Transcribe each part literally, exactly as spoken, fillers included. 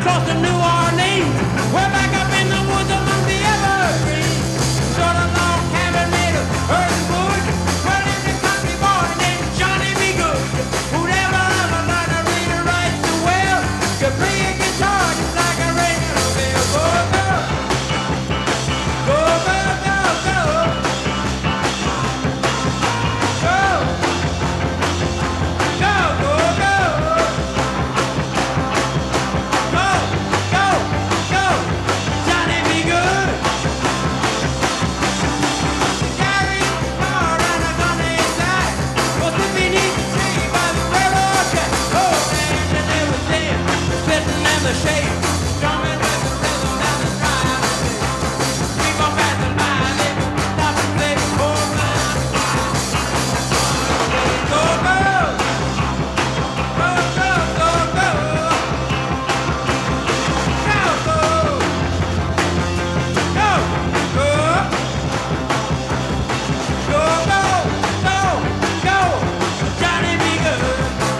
close to New Orleans. We're back up in the woods among the evergreens. Sort of log cabin made of earth and wood. Well, there's a country boy named Johnny B. Good, who'd ever ever learn to read or write so well. Could play a guitar just like a regular bell. Go, girl. Go, girl, go, go. Go. Go, go, go. Go, go, go. Johnny B. Good. Carry a car and a gun inside. Was it beneath the tree by the railroad track? Oh, man, and there was them sitting in the shade, drumming with the rhythm down the drive. People passing by, they would stop and say, oh, man. Go, go. Go, go, go, go. Go, go. Go, go. Go, go, go, go. Johnny B. Good.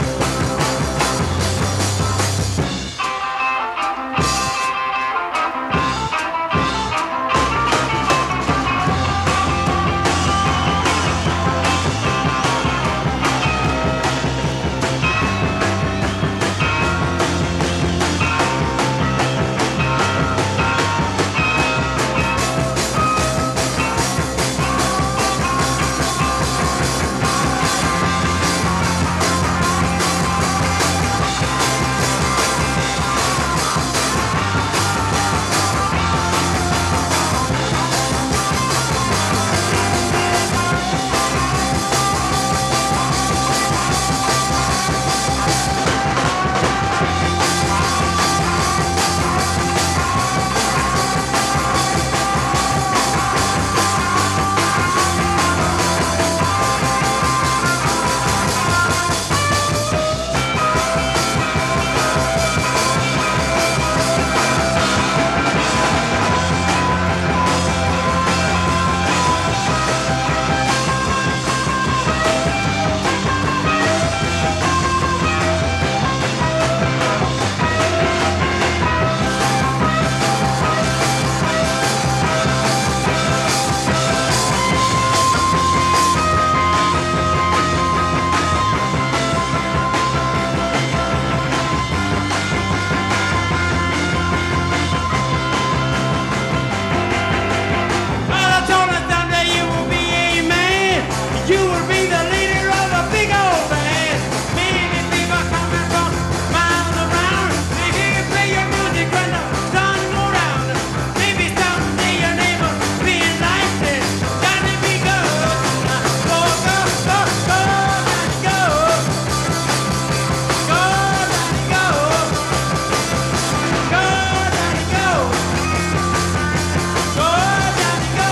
Well, I told her someday you will be a man. You will be the leader of a big old band. Many people coming from miles around. They hear you play your music when the sun go down. Maybe someday your name will be in lights and Johnny B. Good. Go, go, go, go, Johnny, go. Go, Johnny, go. Go, Johnny, go. Go, Johnny, go.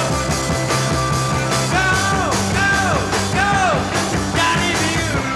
Go, go, go, Johnny B. Good.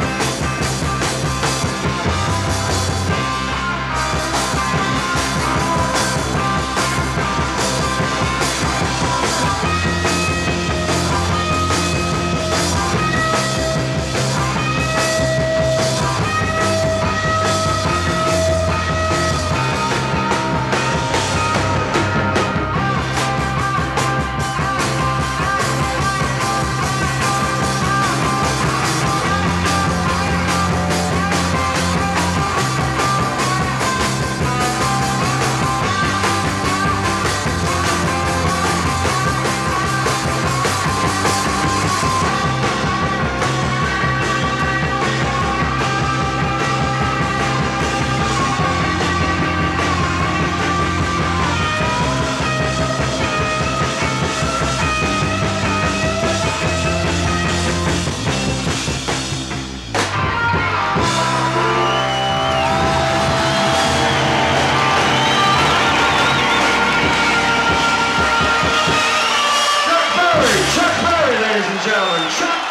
Chuck Berry, Chuck Berry, ladies and gentlemen. Chuck